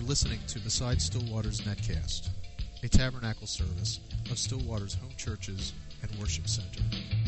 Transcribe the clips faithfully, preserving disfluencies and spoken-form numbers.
listening to Beside Stillwater's Netcast, a tabernacle service of Stillwater's home churches and worship center.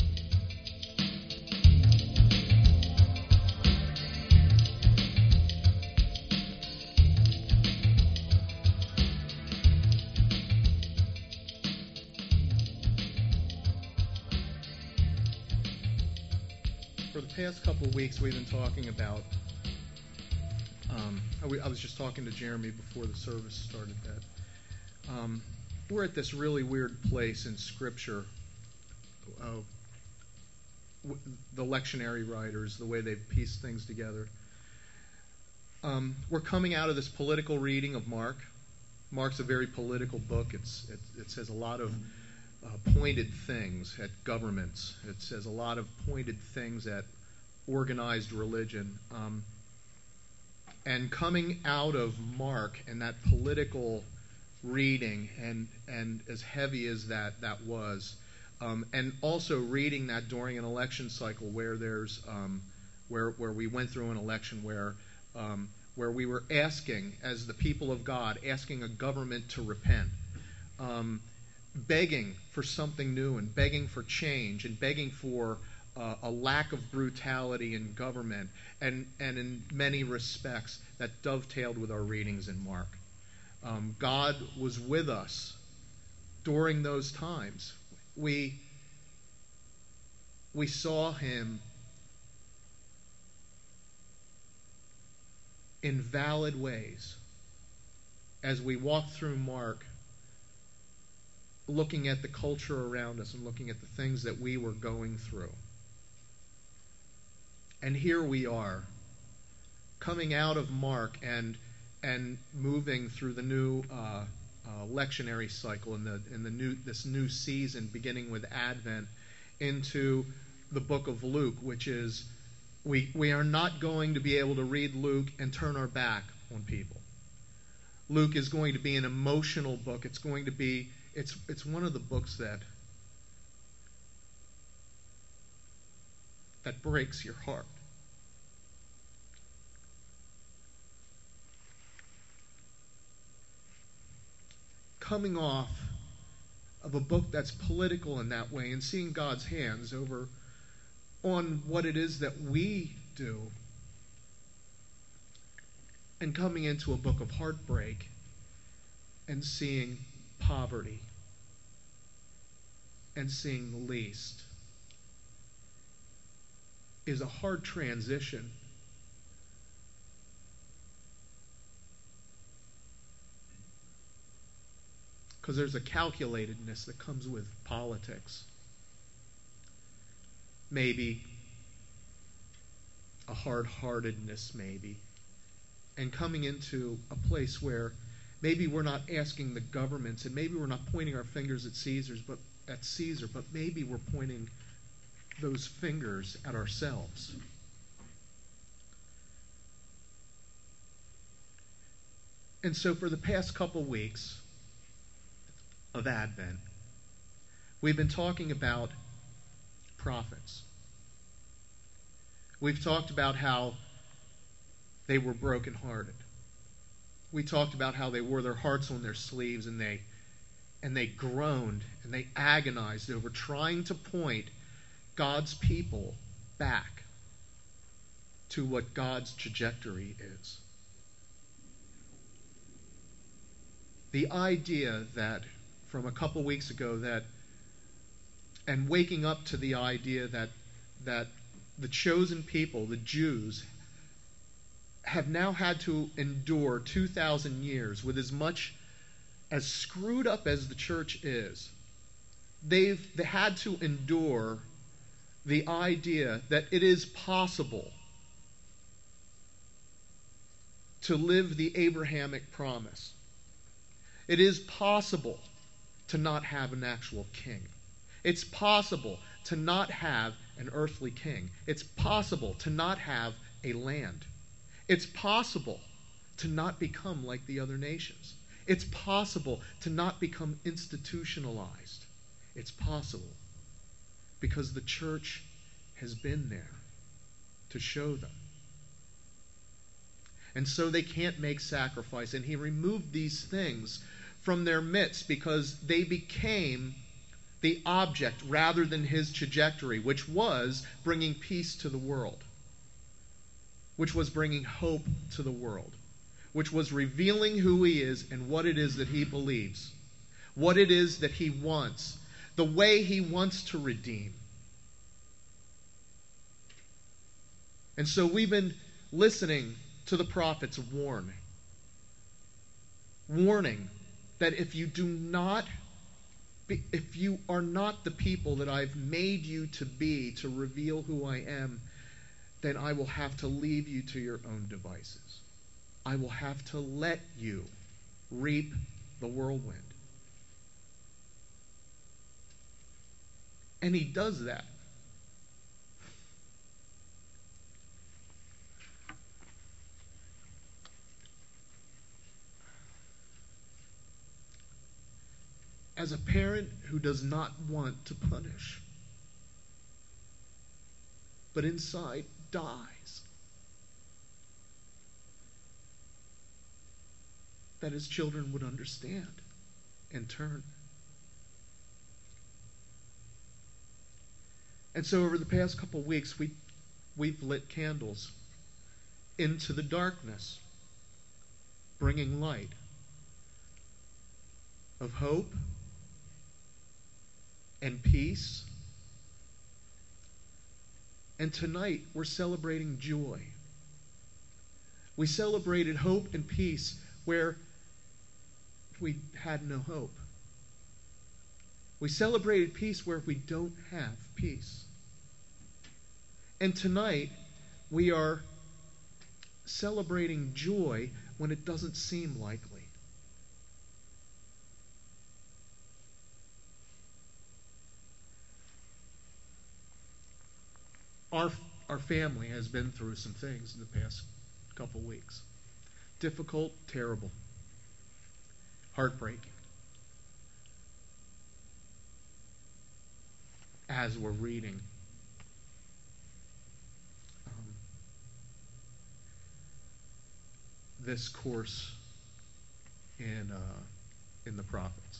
For the past couple of weeks, we've been talking about, um, I was just talking to Jeremy before the service started that, um, we're at this really weird place in Scripture, uh, w- the lectionary writers, the way they've pieced things together. Um, we're coming out of this political reading of Mark. Mark's a very political book. It's, it, it says a lot of uh, pointed things at governments. It says a lot of pointed things at organized religion. Um, and coming out of Mark and that political reading, and and as heavy as that that was, um, and also reading that during an election cycle where there's um, where where we went through an election where um, where we were asking, as the people of God, asking a government to repent, um, begging for something new and begging for change and begging for uh, a lack of brutality in government, and and in many respects that dovetailed with our readings in Mark. Um, God was with us during those times. We, we saw Him in valid ways as we walked through Mark, looking at the culture around us and looking at the things that we were going through. And here we are, coming out of Mark and and moving through the new uh, uh, lectionary cycle in the in the new this new season, beginning with Advent, into the book of Luke, which is we we are not going to be able to read Luke and turn our back on people. Luke is going to be an emotional book. It's going to be it's it's one of the books that that breaks your heart. Coming off of a book that's political in that way and seeing God's hands over on what it is that we do, and coming into a book of heartbreak and seeing poverty and seeing the least is a hard transition. Because there's a calculatedness that comes with politics. Maybe a hard-heartedness, maybe. And coming into a place where maybe we're not asking the governments, and maybe we're not pointing our fingers at Caesar's, but at Caesar, but maybe we're pointing those fingers at ourselves. And so for the past couple weeks of Advent, we've been talking about prophets. We've talked about how they were brokenhearted. We talked about how they wore their hearts on their sleeves, and they and they groaned and they agonized over trying to point God's people back to what God's trajectory is. The idea that from a couple weeks ago that, and waking up to the idea that that the chosen people, the Jews, have now had to endure two thousand years with as much, as screwed up as the church is, they've they had to endure the idea that it is possible to live the Abrahamic promise. It is possible to not have an actual king. It's possible to not have an earthly king. It's possible to not have a land. It's possible to not become like the other nations. It's possible to not become institutionalized. It's possible because the church has been there to show them. And so they can't make sacrifice. And he removed these things from their midst because they became the object rather than his trajectory, which was bringing peace to the world, which was bringing hope to the world, which was revealing who he is and what it is that he believes, what it is that he wants, the way he wants to redeem. And so we've been listening to the prophets warn, warning that if you do not, be, if you are not the people that I've made you to be, to reveal who I am, then I will have to leave you to your own devices. I will have to let you reap the whirlwind. And he does that. As a parent who does not want to punish, but inside dies, that his children would understand and turn. And so over the past couple of weeks, we, we've lit candles into the darkness, bringing light of hope and peace. And tonight, we're celebrating joy. We celebrated hope and peace where we had no hope. We celebrated peace where we don't have peace. And tonight, we are celebrating joy when it doesn't seem likely. Our, our family has been through some things in the past couple weeks. Difficult, terrible, heartbreaking. As we're reading um, this course in uh, in the prophets,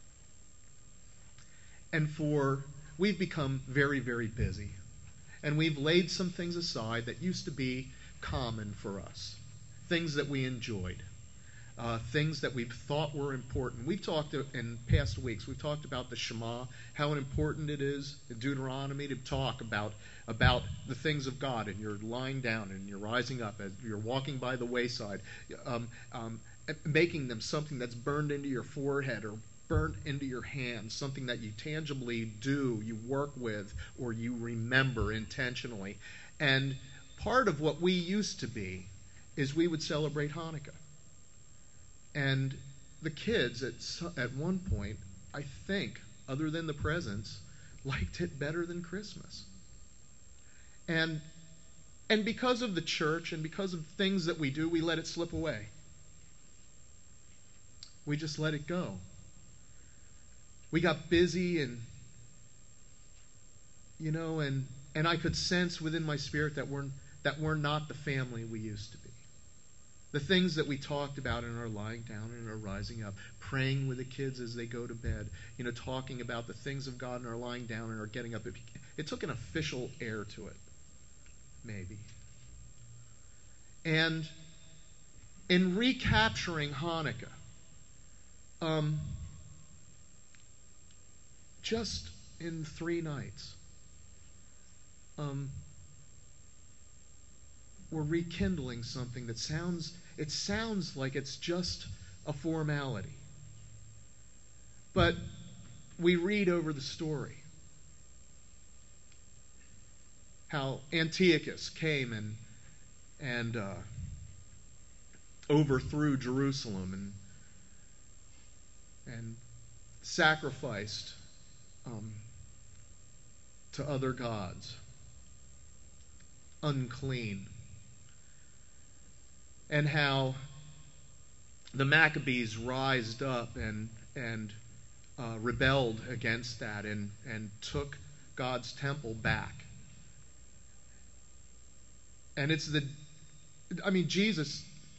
and for we've become very, very busy. And we've laid some things aside that used to be common for us. Things that we enjoyed. Uh, things that we thought were important. We've talked in past weeks, we've talked about the Shema, how important it is in Deuteronomy to talk about, about the things of God. And you're lying down and you're rising up as you're walking by the wayside, um, um, making them something that's burned into your forehead or burnt into your hands, something that you tangibly do, you work with, or you remember intentionally. And part of what we used to be is we would celebrate Hanukkah. And the kids at at one point, I think, other than the presents, liked it better than Christmas. And and because of the church and because of things that we do, we let it slip away. We just let it go. We got busy and, you know, and, and I could sense within my spirit that we're, that we're not the family we used to be. The things that we talked about in our lying down and our rising up, praying with the kids as they go to bed, you know, talking about the things of God in our lying down and our getting up. It, it took an official air to it, maybe. And in recapturing Hanukkah, um, just in three nights, um, we're rekindling something that sounds, it sounds like it's just a formality. But we read over the story how Antiochus came and and uh, overthrew Jerusalem and and sacrificed um, to other gods, unclean, and how the Maccabees rised up and and uh, rebelled against that and and took God's temple back. And it's the, I mean, Jesus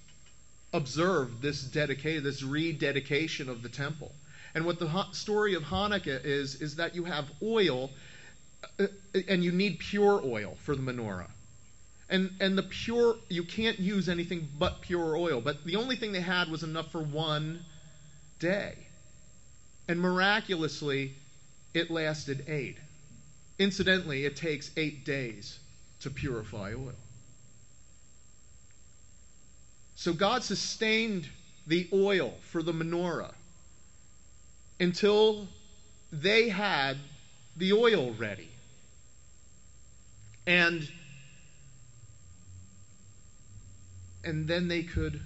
observed this dedication, this rededication of the temple. And what the ha- story of Hanukkah is, is that you have oil, uh, and you need pure oil for the menorah. And and the pure, you can't use anything but pure oil. But the only thing they had was enough for one day. And miraculously, it lasted eight. Incidentally, it takes eight days to purify oil. So God sustained the oil for the menorah until they had the oil ready. And, and then they could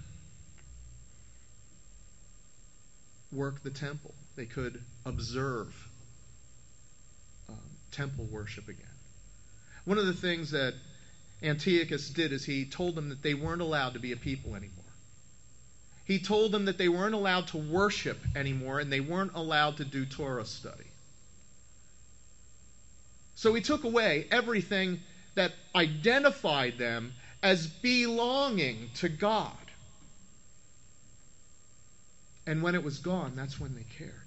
work the temple. They could observe um, temple worship again. One of the things that Antiochus did is he told them that they weren't allowed to be a people anymore. He told them that they weren't allowed to worship anymore, and they weren't allowed to do Torah study. So he took away everything that identified them as belonging to God. And when it was gone, that's when they cared.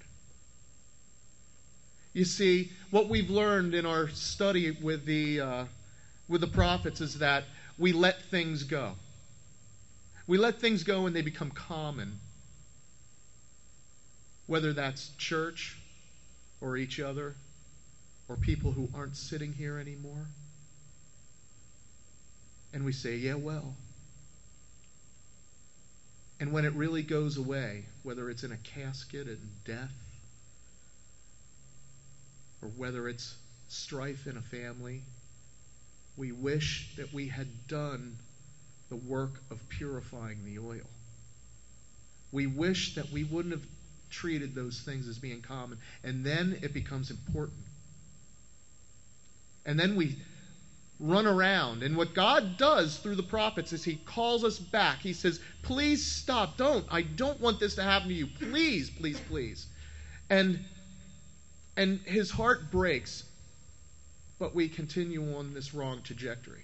You see, what we've learned in our study with the uh, with the prophets is that we let things go. We let things go and they become common. Whether that's church or each other or people who aren't sitting here anymore. And we say, yeah, well. And when it really goes away, whether it's in a casket and death, or whether it's strife in a family, we wish that we had done the work of purifying the oil. We wish that we wouldn't have treated those things as being common. And then it becomes important. And then we run around. And what God does through the prophets is he calls us back. He says, please stop. Don't. I don't want this to happen to you. Please, please, please. And, and his heart breaks. But we continue on this wrong trajectory.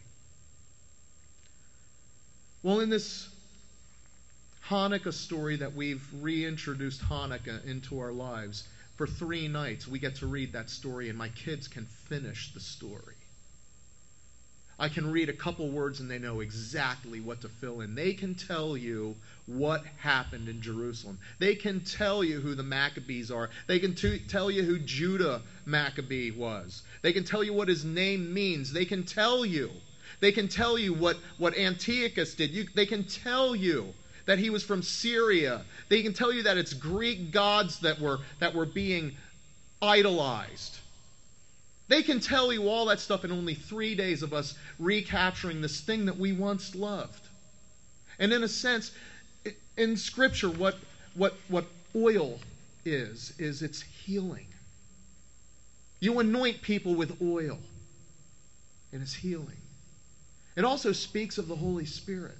Well, in this Hanukkah story that we've reintroduced Hanukkah into our lives, for three nights we get to read that story, and my kids can finish the story. I can read a couple words and they know exactly what to fill in. They can tell you what happened in Jerusalem. They can tell you who the Maccabees are. They can t- tell you who Judah Maccabee was. They can tell you what his name means. They can tell you. They can tell you what, what Antiochus did. You, they can tell you that he was from Syria. They can tell you that it's Greek gods that were, that were being idolized. They can tell you all that stuff in only three days of us recapturing this thing that we once loved. And in a sense, in Scripture, what, what, what oil is, is it's healing. You anoint people with oil, and it's healing. It also speaks of the Holy Spirit.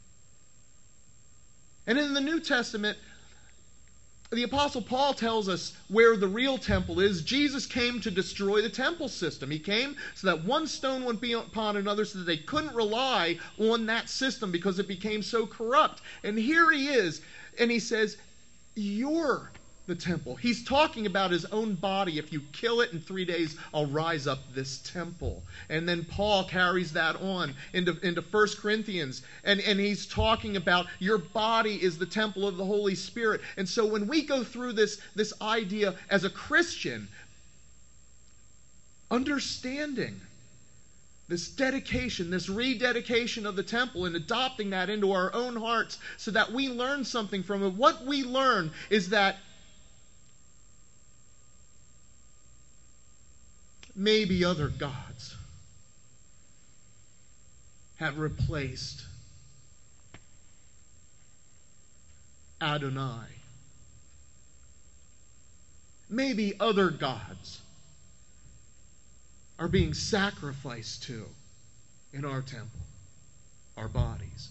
And in the New Testament, the Apostle Paul tells us where the real temple is. Jesus came to destroy the temple system. He came so that one stone wouldn't be upon another, so that they couldn't rely on that system because it became so corrupt. And here he is, and he says, you're the temple. He's talking about his own body. If you kill it in three days, I'll rise up this temple. And then Paul carries that on into, into First Corinthians. And, and he's talking about your body is the temple of the Holy Spirit. And so when we go through this, this idea as a Christian, understanding this dedication, this rededication of the temple, and adopting that into our own hearts so that we learn something from it, what we learn is that maybe other gods have replaced Adonai. Maybe other gods are being sacrificed to in our temple, our bodies.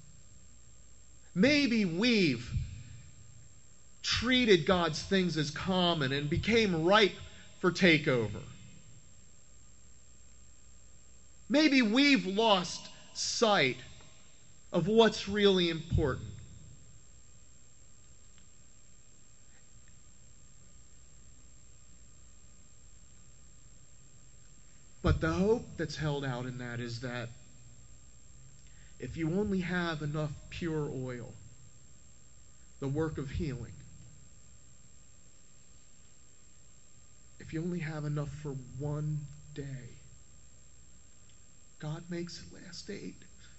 Maybe we've treated God's things as common and became ripe for takeover. Maybe we've lost sight of what's really important. But the hope that's held out in that is that if you only have enough pure oil, the work of healing, if you only have enough for one day, God makes it last eight.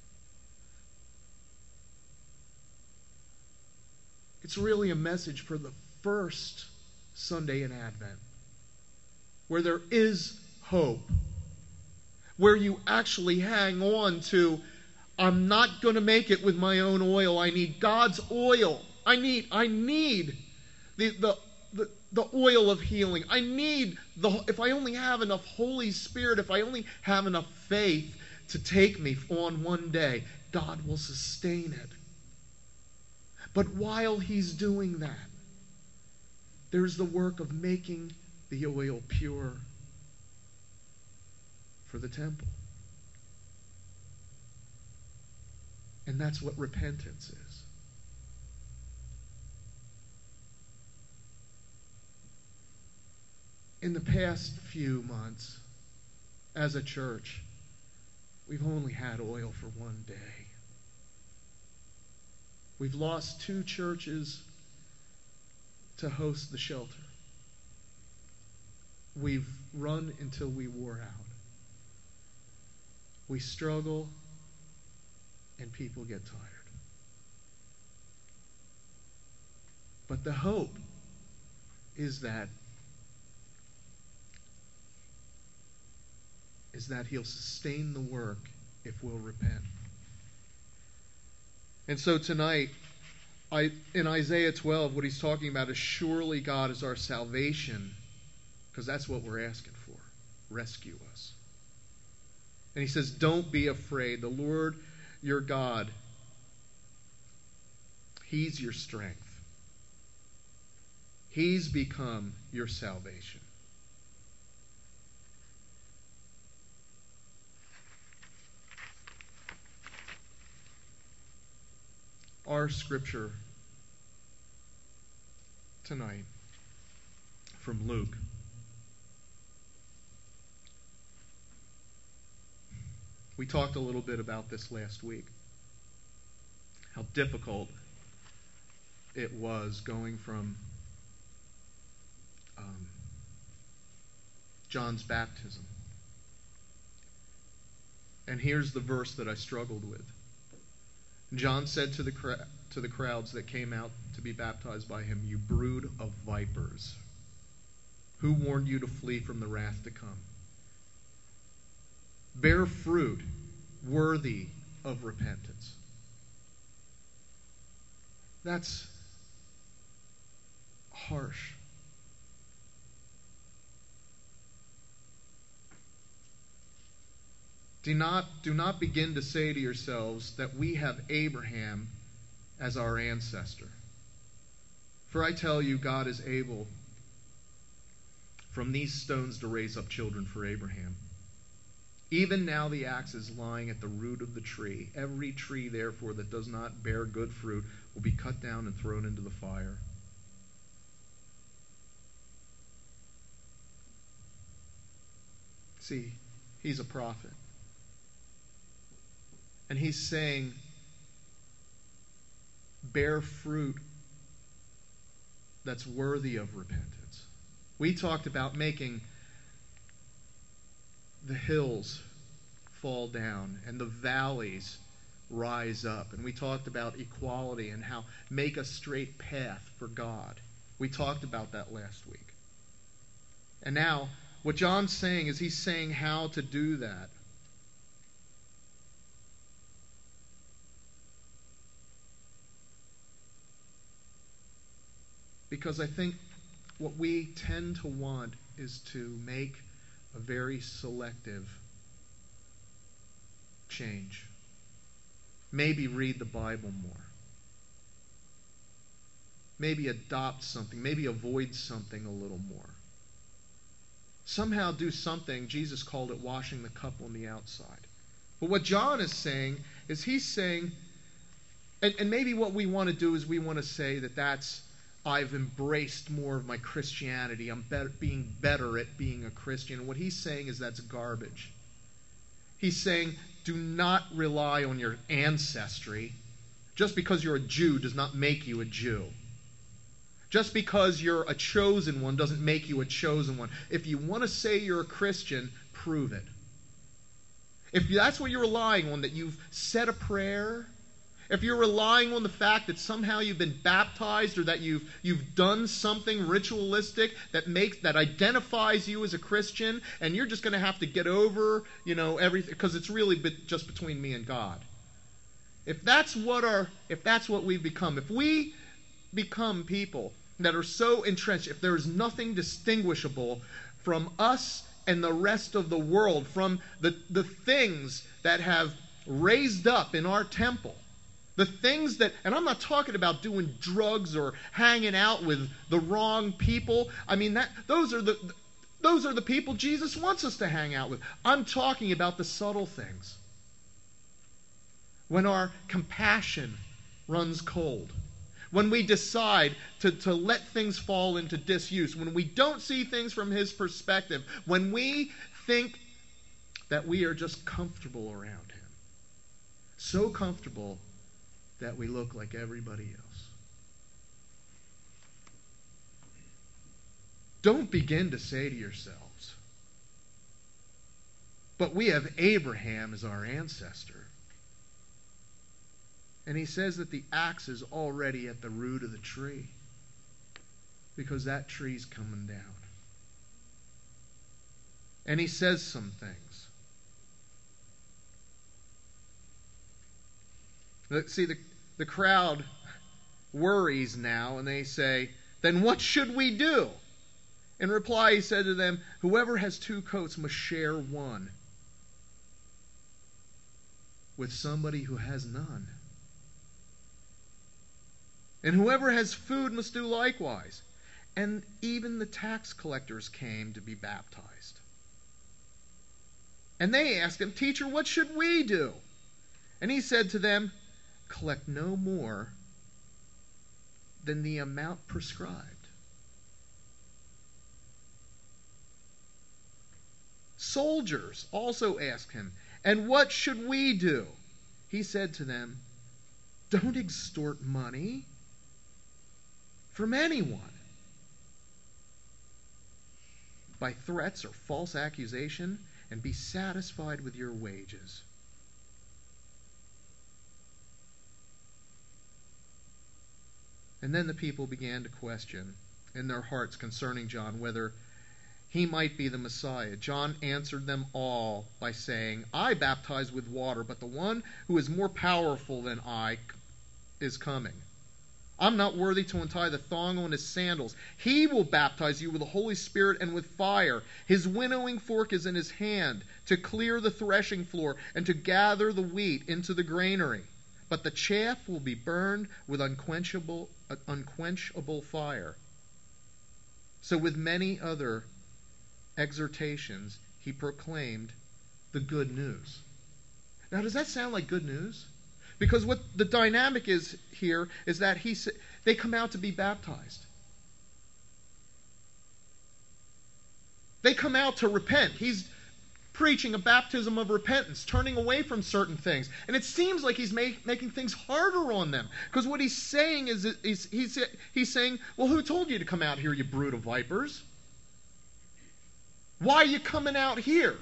It's really a message for the first Sunday in Advent, where there is hope, where you actually hang on to, I'm not going to make it with my own oil. I need God's oil. I need, I need the, the, the, the oil of healing. I need, the if I only have enough Holy Spirit, if I only have enough faith to take me on one day, God will sustain it. But while He's doing that, there's the work of making the oil pure for the temple. And that's what repentance is. In the past few months, as a church, we've only had oil for one day. We've lost two churches to host the shelter. We've run until we wore out. We struggle, and people get tired. But the hope is that is that He'll sustain the work if we'll repent. And so tonight, I, in Isaiah twelve, what he's talking about is surely God is our salvation, because that's what we're asking for. Rescue us. And he says, don't be afraid. The Lord your God, He's your strength. He's become your salvation. Our scripture tonight from Luke. We talked a little bit about this last week. How difficult it was going from um, John's baptism. And here's the verse that I struggled with. John said to the cra- to the crowds that came out to be baptized by him, you brood of vipers, who warned you to flee from the wrath to come? Bear fruit worthy of repentance. That's harsh. Do not, do not begin to say to yourselves that we have Abraham as our ancestor. For I tell you, God is able from these stones to raise up children for Abraham. Even now the axe is lying at the root of the tree. Every tree, therefore, that does not bear good fruit will be cut down and thrown into the fire. See, he's a prophet. And he's saying, bear fruit that's worthy of repentance. We talked about making the hills fall down and the valleys rise up. And we talked about equality and how make a straight path for God. We talked about that last week. And now, what John's saying is he's saying how to do that. Because I think what we tend to want is to make a very selective change. Maybe read the Bible more. Maybe adopt something. Maybe avoid something a little more. Somehow do something. Jesus called it washing the cup on the outside. But what John is saying is he's saying, and, and maybe what we want to do is we want to say that that's I've embraced more of my Christianity. I'm better, being better at being a Christian. And what he's saying is that's garbage. He's saying, do not rely on your ancestry. Just because you're a Jew does not make you a Jew. Just because you're a chosen one doesn't make you a chosen one. If you want to say you're a Christian, prove it. If that's what you're relying on, that you've said a prayer, if you're relying on the fact that somehow you've been baptized or that you've you've done something ritualistic that makes that identifies you as a Christian, and you're just going to have to get over, you know, everything because it's really just between me and God. If that's what our if that's what we've become, if we become people that are so entrenched, if there is nothing distinguishable from us and the rest of the world, from the, the things that have raised up in our temple, the things that, and I'm not talking about doing drugs or hanging out with the wrong people. I mean, that those are the those are the people Jesus wants us to hang out with. I'm talking about the subtle things. When our compassion runs cold, when we decide to, to let things fall into disuse, when we don't see things from His perspective, when we think that we are just comfortable around Him, so comfortable that we look like everybody else. Don't begin to say to yourselves, but we have Abraham as our ancestor. And he says that the axe is already at the root of the tree because that tree's coming down. And he says some things. See, the, the crowd worries now, and they say, then what should we do? In reply, he said to them, whoever has two coats must share one with somebody who has none. And whoever has food must do likewise. And even the tax collectors came to be baptized. And they asked him, Teacher, what should we do? And he said to them, collect no more than the amount prescribed. Soldiers also asked him, and what should we do? He said to them, don't extort money from anyone by threats or false accusation, and be satisfied with your wages. And then the people began to question in their hearts concerning John whether he might be the Messiah. John answered them all by saying, I baptize with water, but the one who is more powerful than I is coming. I'm not worthy to untie the thong on his sandals. He will baptize you with the Holy Spirit and with fire. His winnowing fork is in his hand to clear the threshing floor and to gather the wheat into the granary. But the chaff will be burned with unquenchable, uh, unquenchable fire. So with many other exhortations, he proclaimed the good news. Now, does that sound like good news? Because what the dynamic is here is that he they come out to be baptized. They come out to repent. He's preaching a baptism of repentance, turning away from certain things. And it seems like he's make, making things harder on them. Because what he's saying is, is he's, he's saying, well, who told you to come out here, you brood of vipers? Why are you coming out here?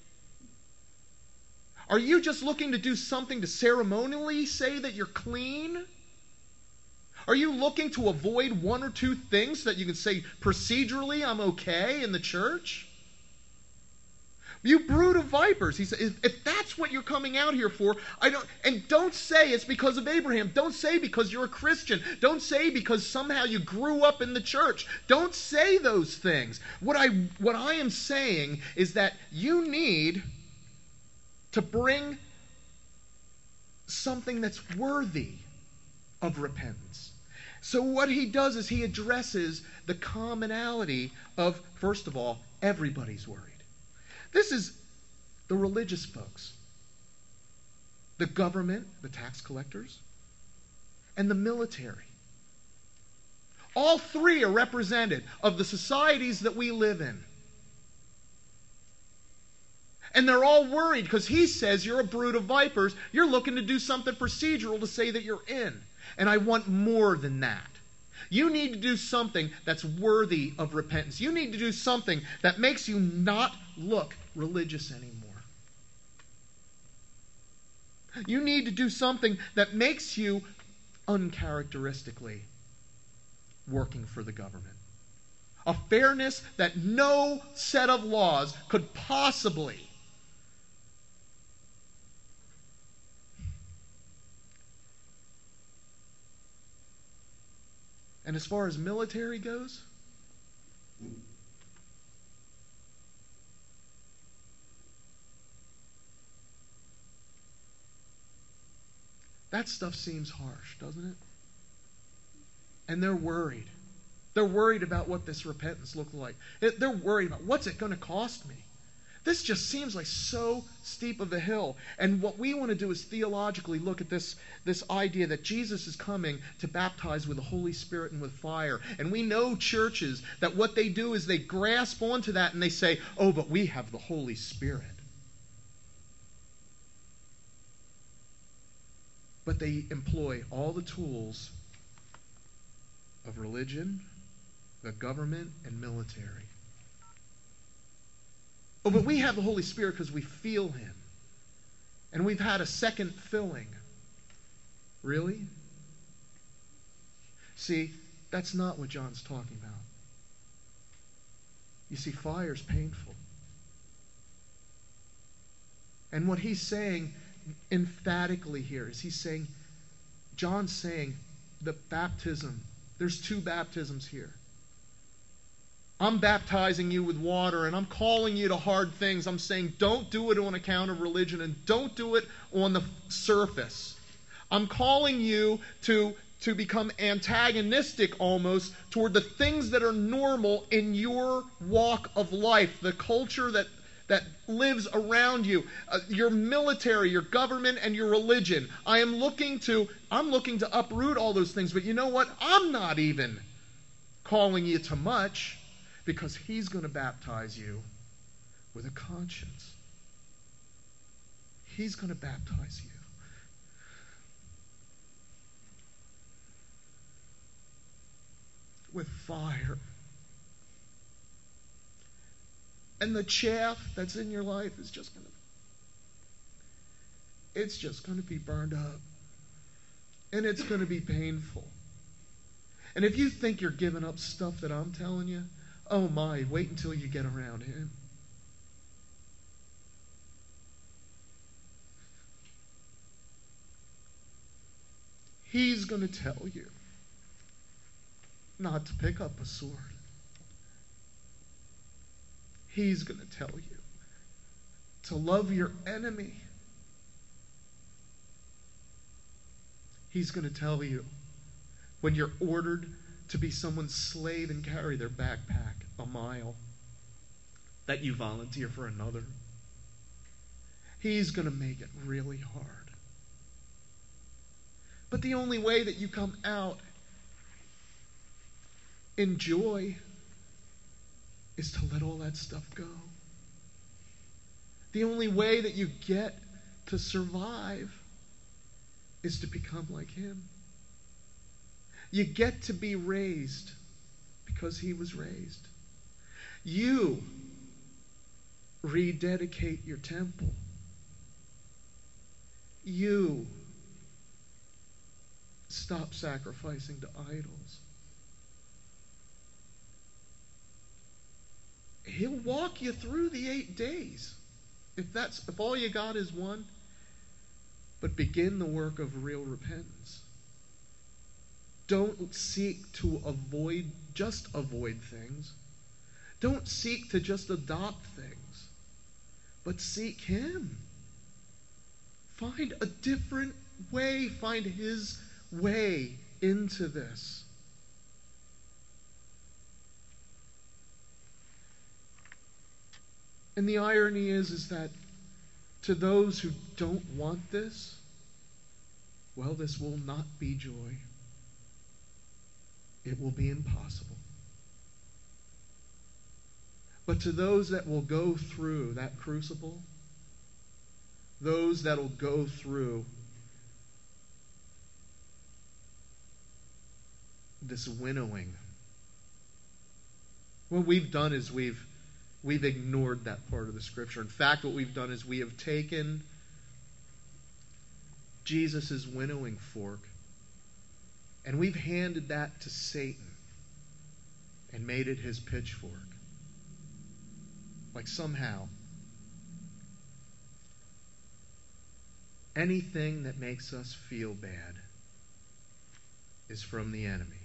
Are you just looking to do something to ceremonially say that you're clean? Are you looking to avoid one or two things so that you can say procedurally I'm okay in the church? You brood of vipers. He said, if, if that's what you're coming out here for, I don't. And don't say it's because of Abraham. Don't say because you're a Christian. Don't say because somehow you grew up in the church. Don't say those things. What I what I am saying is that you need to bring something that's worthy of repentance. So what he does is he addresses the commonality of, first of all, everybody's worried. This is the religious folks, the government, the tax collectors, and the military. All three are represented of the societies that we live in. And they're all worried because he says you're a brood of vipers. You're looking to do something procedural to say that you're in. And I want more than that. You need to do something that's worthy of repentance. You need to do something that makes you not look religious anymore. You need to do something that makes you uncharacteristically working for the government. A fairness that no set of laws could possibly And as far as military goes, that stuff seems harsh, doesn't it? And they're worried. They're worried about what this repentance looks like. They're worried about what's it going to cost me. This just seems like so steep of a hill. And what we want to do is theologically look at this, this idea that Jesus is coming to baptize with the Holy Spirit and with fire. And we know churches that what they do is they grasp onto that and they say, oh, but we have the Holy Spirit. But they employ all the tools of religion, the government, and military. Oh, but we have the Holy Spirit because we feel Him. And we've had a second filling. Really? See, that's not what John's talking about. You see, fire's painful. And what he's saying emphatically here is he's saying, John's saying the baptism, there's two baptisms here. I'm baptizing you with water, and I'm calling you to hard things. I'm saying don't do it on account of religion, and don't do it on the surface. I'm calling you to, to become antagonistic almost toward the things that are normal in your walk of life, the culture that, that lives around you, uh, your military, your government, and your religion. I am looking to, I'm looking to uproot all those things, but you know what? I'm not even calling you to much. Because He's going to baptize you with a conscience. He's going to baptize you with fire. And the chaff that's in your life is just going to, it's just going to be burned up. And it's going to be painful. And if you think you're giving up stuff that I'm telling you, oh my, wait until you get around Him. He's going to tell you not to pick up a sword. He's going to tell you to love your enemy. He's going to tell you when you're ordered to be someone's slave and carry their backpack a mile, that you volunteer for another. He's going to make it really hard. But the only way that you come out in joy is to let all that stuff go. The only way that you get to survive is to become like Him. You get to be raised because He was raised. You rededicate your temple. You stop sacrificing to idols. He'll walk you through the eight days. If that's if all you got is one, but begin the work of real repentance. Don't seek to avoid, just avoid things. Don't seek to just adopt things, but seek Him. Find a different way. Find His way into this. And the irony is, is that to those who don't want this, well, this will not be joy. It will be impossible. But to those that will go through that crucible, those that'll go through this winnowing. What we've done is we've we've ignored that part of the Scripture. In fact, what we've done is we have taken Jesus' winnowing fork and we've handed that to Satan and made it his pitchfork. Like somehow anything that makes us feel bad is from the enemy.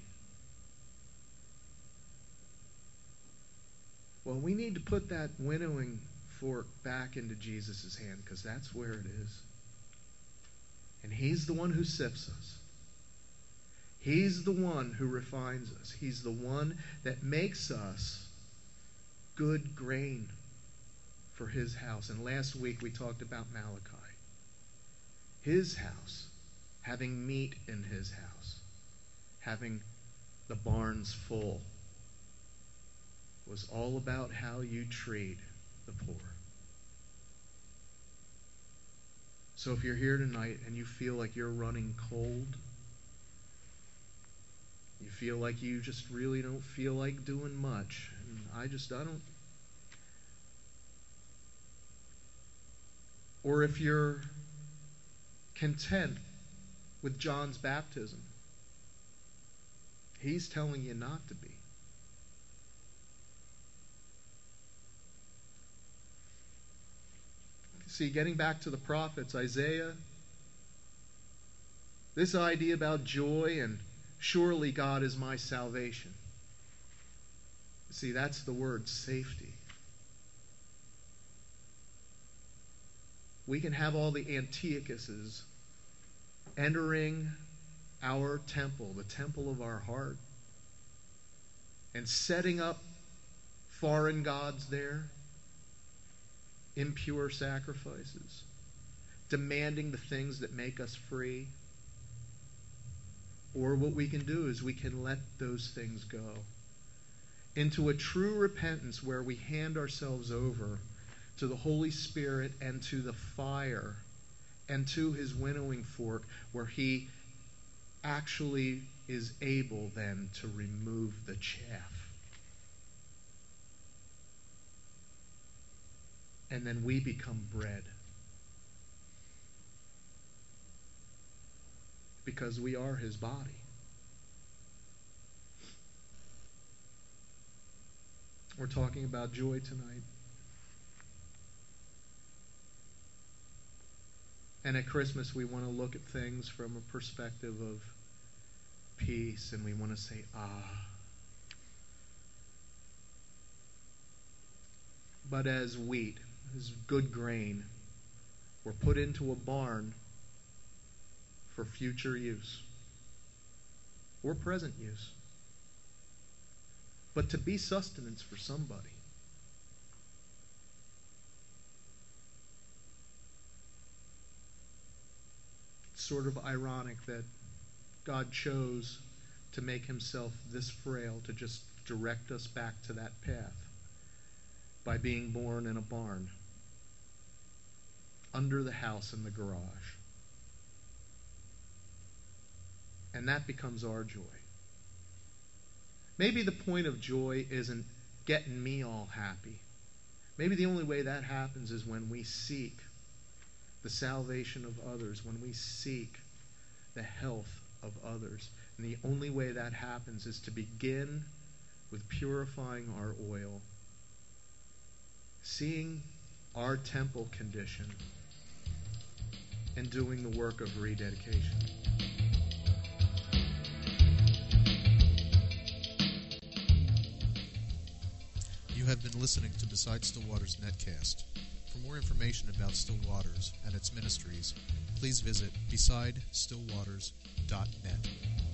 Well, we need to put that winnowing fork back into Jesus' hand, because that's where it is. And He's the one who sifts us. He's the one who refines us. He's the one that makes us good grain for His house. And last week we talked about Malachi. His house, having meat in His house, having the barns full, was all about how you treat the poor. So if you're here tonight and you feel like you're running cold, you feel like you just really don't feel like doing much, and I just, I don't. Or if you're content with John's baptism, he's telling you not to be. See, getting back to the prophets, Isaiah, this idea about joy and surely God is my salvation. See, that's the word safety. We can have all the Antiochuses entering our temple, the temple of our heart, and setting up foreign gods there, impure sacrifices, demanding the things that make us free. Or what we can do is we can let those things go into a true repentance where we hand ourselves over to the Holy Spirit and to the fire and to His winnowing fork, where He actually is able then to remove the chaff. And then we become bread. Because we are His body. We're talking about joy tonight. And at Christmas we want to look at things from a perspective of peace, and we want to say, ah. But as wheat, as good grain, we're put into a barn for future use or present use, but to be sustenance for somebody. It's sort of ironic that God chose to make Himself this frail to just direct us back to that path by being born in a barn under the house in the garage. And that becomes our joy. Maybe the point of joy isn't getting me all happy. Maybe the only way that happens is when we seek the salvation of others, when we seek the health of others. And the only way that happens is to begin with purifying our oil, seeing our temple condition, and doing the work of rededication. You have been listening to Beside Still Waters Netcast. For more information about Still Waters and its ministries, please visit beside still waters dot net.